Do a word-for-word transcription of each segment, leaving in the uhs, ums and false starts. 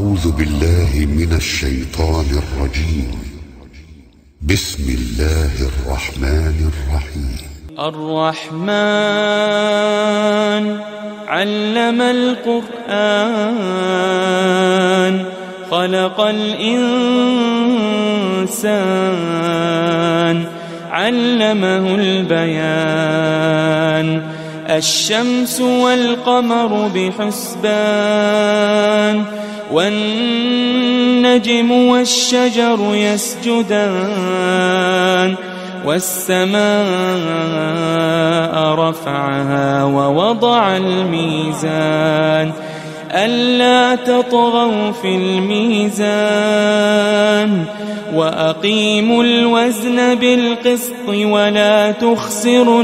أعوذ بالله من الشيطان الرجيم. بسم الله الرحمن الرحيم. الرحمن علم القرآن خلق الإنسان علمه البيان. الشمس والقمر بحسبان والنجم والشجر يسجدان. والسماء رفعها ووضع الميزان ألا تطغوا في الميزان وأقيموا الوزن بالقسط ولا تخسروا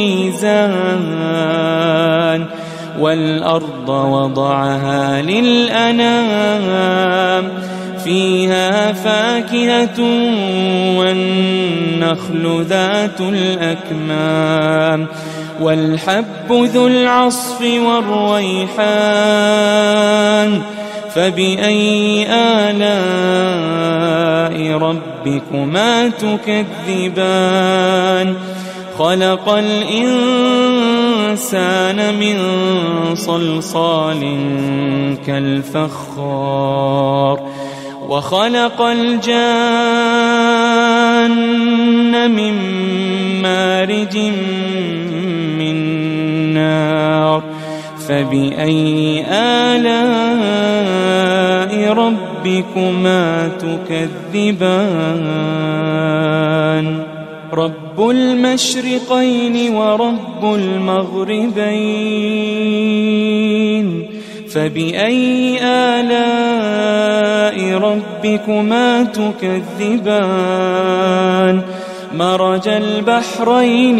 الميزان. والأرض وضعها للأنام فيها فاكهة والنخل ذات الأكمام والحب ذو العصف والريحان. فبأي آلاء ربكما تكذبان؟ خلق الإنسان من صلصال كالفخار وخلق الجان من مارج من نار. فبأي آلاء ربكما تكذبان؟ رب المشرقين ورب المغربين. فبأي آلاء ربكما تكذبان؟ مرج البحرين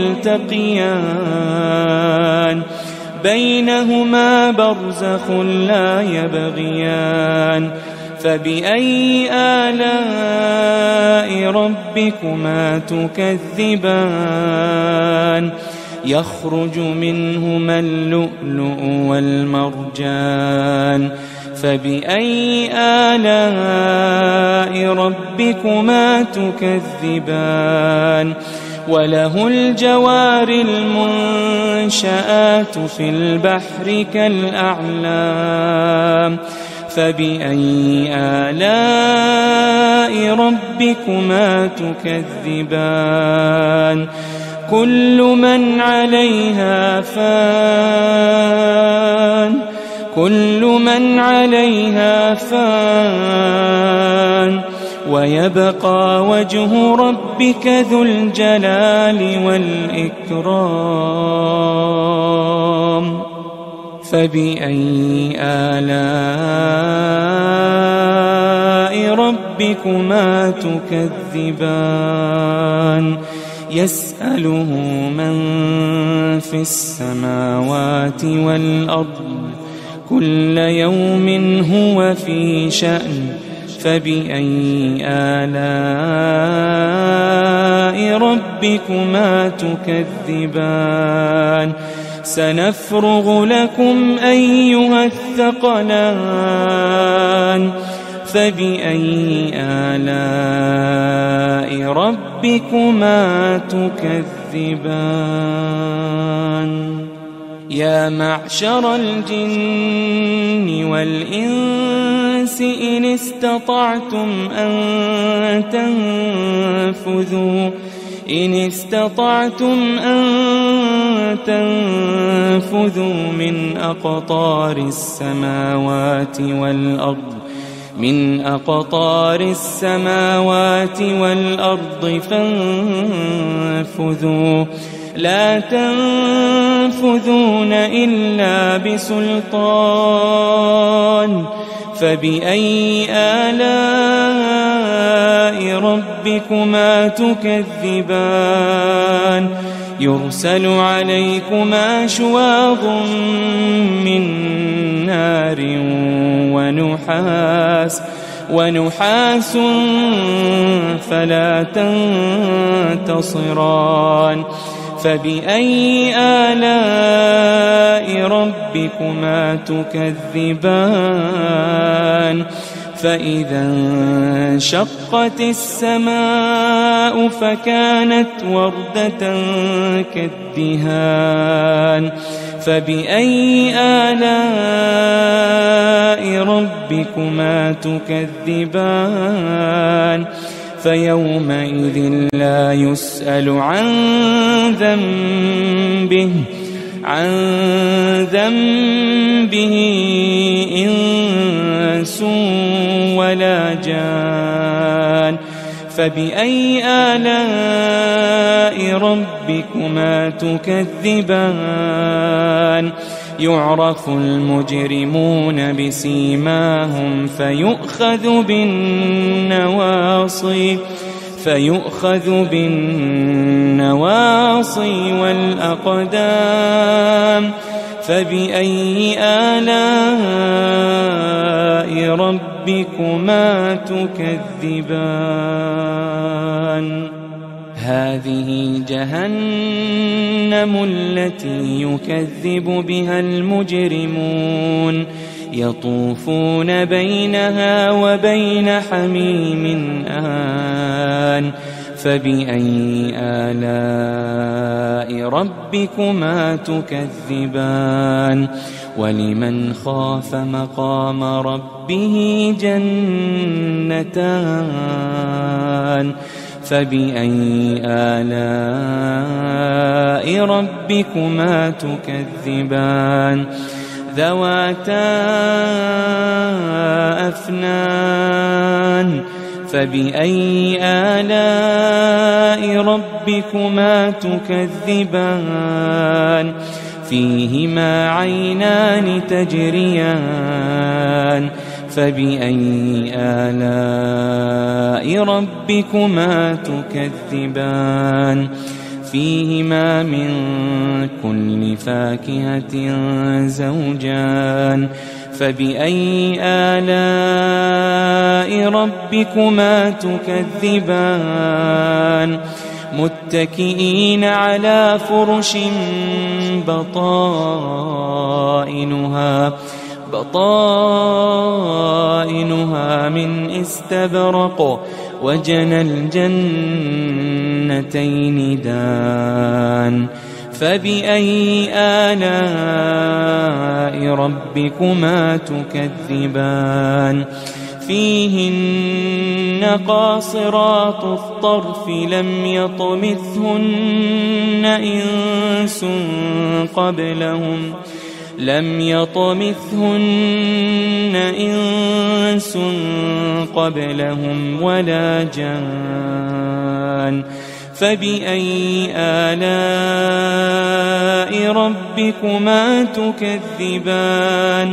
يلتقيان بينهما برزخ لا يبغيان. فبأي آلاء ربكما تكذبان؟ يخرج منهما اللؤلؤ والمرجان. فبأي آلاء ربكما تكذبان؟ وله الجوار المنشآت في البحر كالأعلام. فبأي آلاء ربكما تكذبان؟ كل من عليها فان كل من عليها فان ويبقى وجه ربك ذو الجلال والإكرام. فبأي آلاء ربكما تكذبان؟ يسأله من في السماوات والأرض كل يوم هو في شأن. فبأي آلاء ربكما تكذبان؟ سنفرغ لكم أيها الثقلان. فبأي آلاء ربكما تكذبان؟ يا معشر الجن والإنس إن استطعتم أن تنفذوا إن استطعتم أن تنفذوا من أقطار السماوات والأرض من أقطار السماوات والأرض فانفذوا لا تنفذون إلا بسلطان. فبأي آلاء ربكما تكذبان؟ يرسل عليكما شواظ من نار ونحاس ونحاس فلا تنتصران. فبأي آلاء ربكما تكذبان فإذا انشقت السماء فكانت وردة كالدهان فبأي آلاء ربكما تكذبان فيومئذ لا يسأل عن ذنبه عن ذنبه إنس ولا جان فبأي آلاء ربكما تكذبان يعرف المجرمون بسيماهم فيؤخذ بالنواصي فيؤخذ بالنواصي والأقدام فبأي آلاء ربكما تكذبان هذه جهنم التي يكذب بها المجرمون يطوفون بينها وبين حميم آن فبأي آلاء ربكما تكذبان ولمن خاف مقام ربه جنتان فبأي آلاء ربكما تكذبان ذواتا أفنان فبأي آلاء ربكما تكذبان فيهما عينان تجريان فبأي آلاء ربكما تكذبان فيهما من كل فاكهة زوجان فبأي آلاء ربكما تكذبان متكئين على فرش بطائنها بطائنها من استبرق وجنى الجنتين دان فبأي آلاء ربكما تكذبان فيهن قاصرات الطرف لم يطمثهن إنس قبلهم لم يطمثهن إنس قبلهم ولا جان فبأي آلاء ربكما تكذبان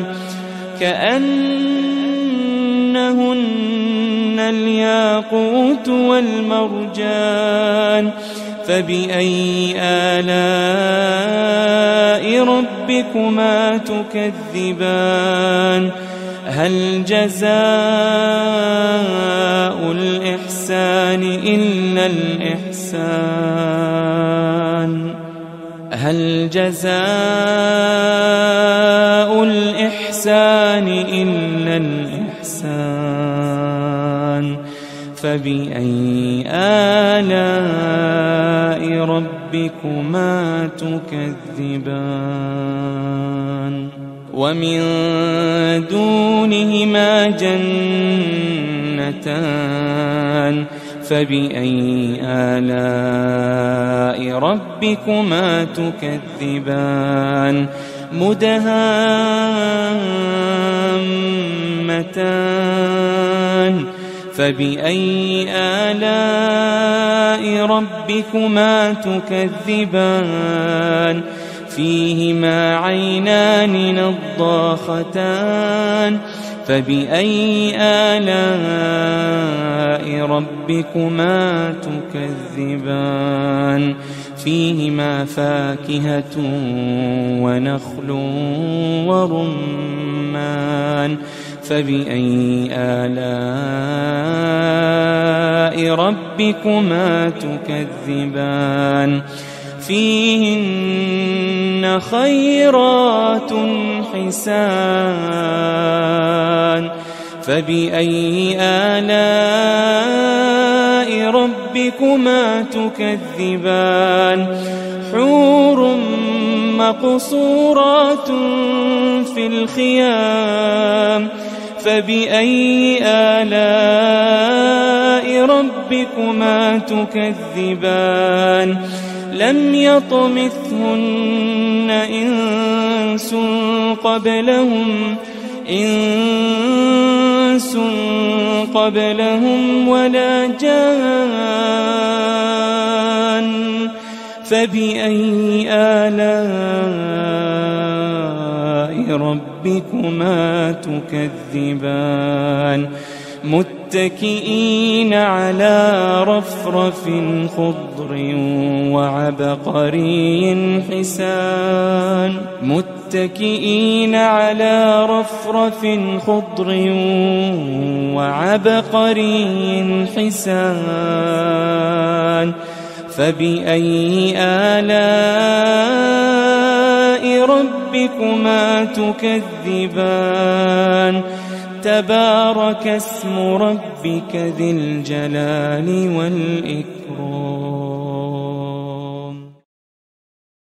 كأنهن الياقوت والمرجان فبأي آلاء ربكما تكذبان هل جزاء الإحسان إلا الإحسان هل جزاء الإحسان إلا الإحسان فبأي آلاء ربكما تكذبان ومن دونهما جنتان فبأي آلاء ربكما تكذبان مدهامتان فبأي آلاء ربكما تكذبان فيهما عينان نضاختان فبأي آلاء ربكما تكذبان فيهما فاكهة ونخل ورمان فبأي آلاء ربكما تكذبان فيهن خيرات حسان فبأي آلاء ربكما تكذبان حور مقصورات في الخيام فبأي آلاء ربكما تكذبان لم يطمثهن إنس قبلهم إنس قبلهم ولا جان فبأي آلاء ربكما تكذبان متكئين على رفرف خضر وعبقري حسان متكئين على رفرف خضر وعبقري حسان فبأي آلاء ربكما تكذبان تبارك اسم ربك ذي الجلال والإكرام.